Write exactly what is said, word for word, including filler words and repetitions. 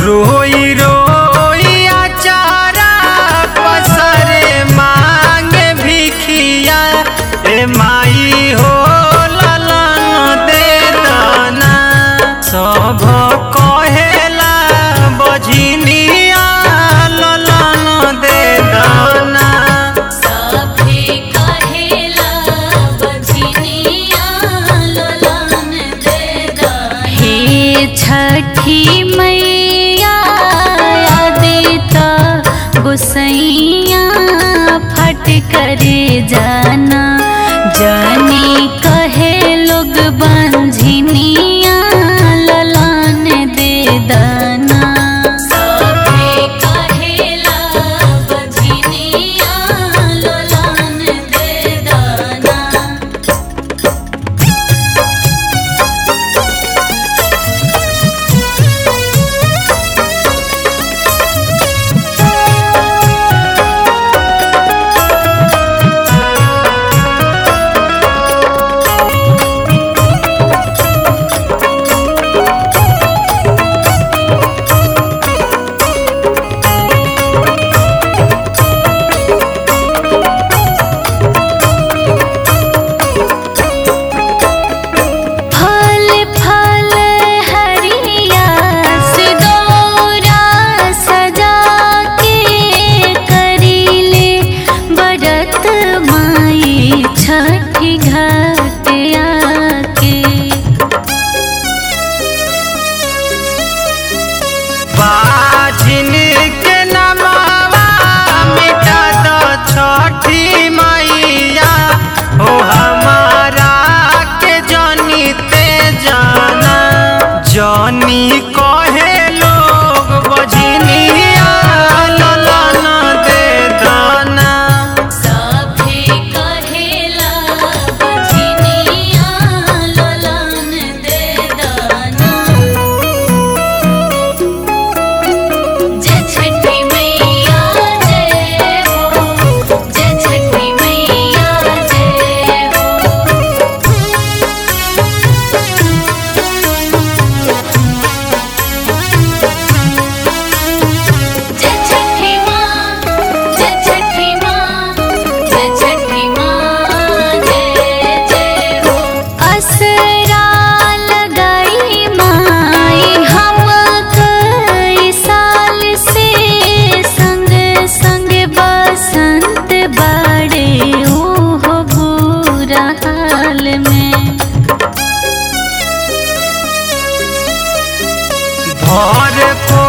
रोई रोई अचारा पसरे मांगे भिखिया ए माई हो ललन दे दाना सब कहेला बझिनिया ललन दे दाना सभे कहेला बझिनिया ललन दे दाना। हे छठी मैया आदिता गोसैया फट करे जाना जानी कहे लोग बंझिनिया ललन दे दाना सभे कहेला बंझिनिया ललन दे दाना। फल फल हरिया से दौरा सजा के करीले बरत माई छठी घाट आके। बाझिन के नमवा मिटा दो छठी मैया हो हमारा के जानी ते जाना जानी कहे लोग बझिनिया ललन दे दाना सभे कहेला बझिनिया ललन दे दाना। जय छठी मैया जय हो, जय छठी मैया जय हो। जय छठी माँ, जय छठी माँ, जय छठी माँ जय जय हो। असरा लगाई माई हम कई साल से संग संग बसंत बाड़े ओहो बुरा हाल में। भर को